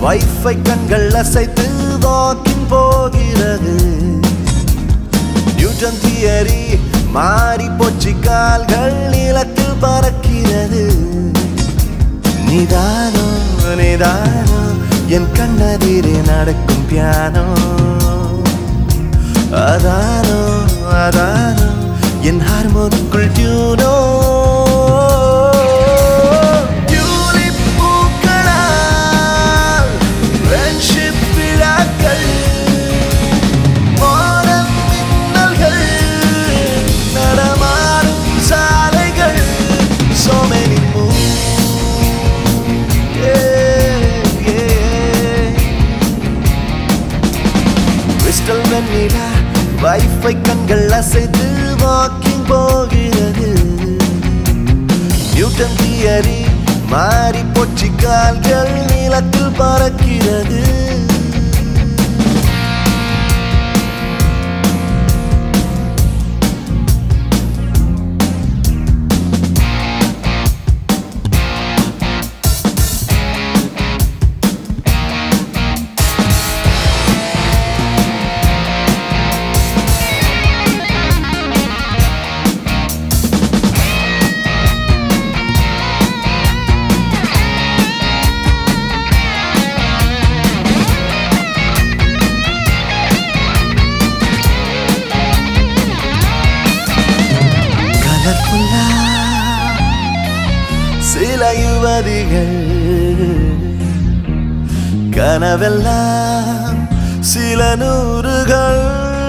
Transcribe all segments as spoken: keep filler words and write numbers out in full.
Wifi கண்கள் அசைத்து walking போகிறது. நியூட்டன் தியரி மாறி போச்சு, கால்கள் நீளத்தில் பறக்கிறது. நிதானோ நிதானோ என் கண்ணெதிரே நடக்கும் பியானோ, அதானோ அதானோ என் ஹார்மோனுக்குள் டியூனோ. வைஃபை கண்கள் அசைத்து வாக்கிங் போகிறது. நியூட்டன் தியரி மாறி போச்சு, கால்கள் நீளத்தில் பறக்கிறது. சில யுவதிகள் கனவெல்லாம் சில நூறுகள்.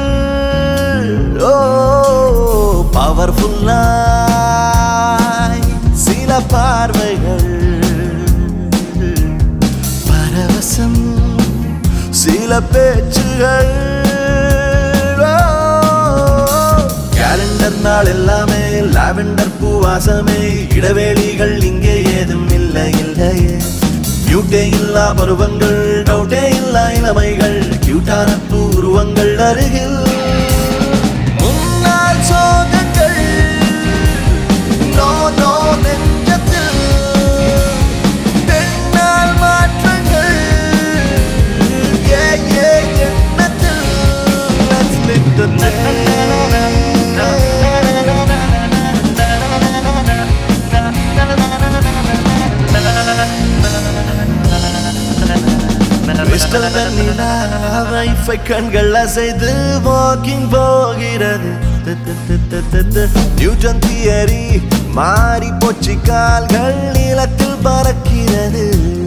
ஓ பவர்ஃபுல்லாய் சில பார்வைகள், பரவசம் சில பேச்சுகள். கேலண்டர் நாள் எல்லாமே லாவெண்டர் பூவாசமே, இடைவேளிகள் இங்கே ஏதும் இல்லை இல்லையே. மியூட்டே இல்லா பருவங்கள், டவுட்டே இல்லா இளமைகள், கியூட்டான பூர்வங்கள் அருகில். முன்னாள் சோகங்கள் நோ நோ நெஞ்சத்தில், பெண்ணால் மாற்றங்கள் ஏ ஏ எண்ணத்தில். Let's live the night. Wifi கண்கள் அசைத்து வாக்கிங் போகிறது. நியூட்டன் தியரி மாறி போச்சு, கால்கள் நீளத்தில் பறக்கிறது.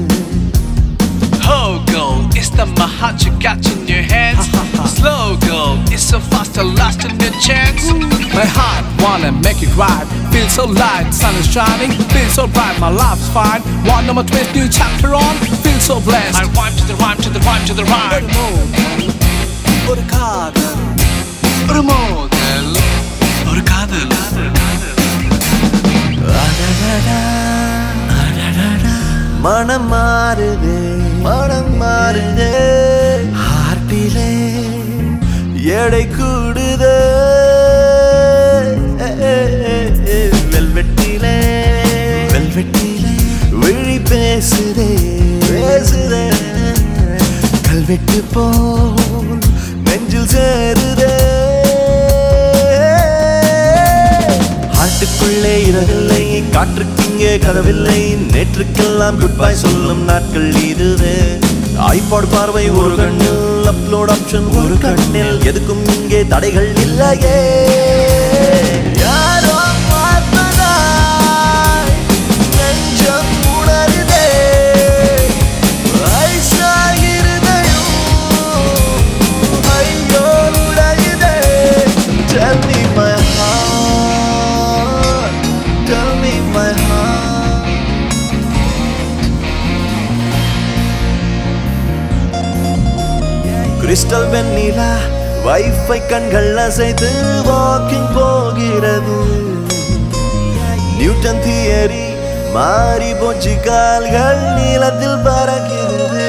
Oh girl, it's the my heart you got in your hands. Slow girl, it's so fast to last in your chance. My heart wanna make it right, feel so light, sun is shining, feel so bright, my life's fine. One number twist, new chapter on, feel so blessed. I rhyme to the rhyme to the rhyme to the rhyme. ஒரு காதல், ஒரு மோதல், ஒரு காதல். மனம் மாறுதே மனம் மாறுதே, ஹார்ட்டிலே எடை கூடுதே. வெல்வெட்டிலே வெல்வெட்டிலே விழி பேசுதே பேசுதே, கல்வெட்டு போல் நெஞ்சில் சேருதே. ஆட்டுக்குள்ளே இரவில்லை, காற்றுக்கிங்கே கதவில்லை, நேற்றுக்கெல்லாம் குட் பை சொல்லும் நாட்கள் இதுவே. ஐபாட் பார்வை ஒரு கண்ணில், அப்லோட் ஆப்ஷன் ஒரு கண்ணில், எதுக்கும் இங்கே தடைகள் இல்லையே. யாரோ பார்ப்பதாய் நெஞ்சம் உணருதே, ஐசாகிருதையும் ஐயோ உடையுதே. Tell me my heart, tell me my heart. Crystal வெண்ணிலா வைஃபை கண்கள் அசைத்து வாக்கிங் போகிறது. நியூட்டன் தியரி மாறி போச்சு, கால்கள் நீளத்தில் பறக்கிறது.